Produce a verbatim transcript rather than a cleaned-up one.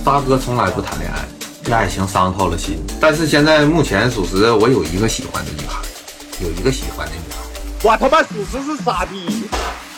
大哥从来不谈恋爱，对爱情伤透了心。但是现在目前属实我有一个喜欢的女孩，有一个喜欢的女孩。 我他妈属实是傻逼。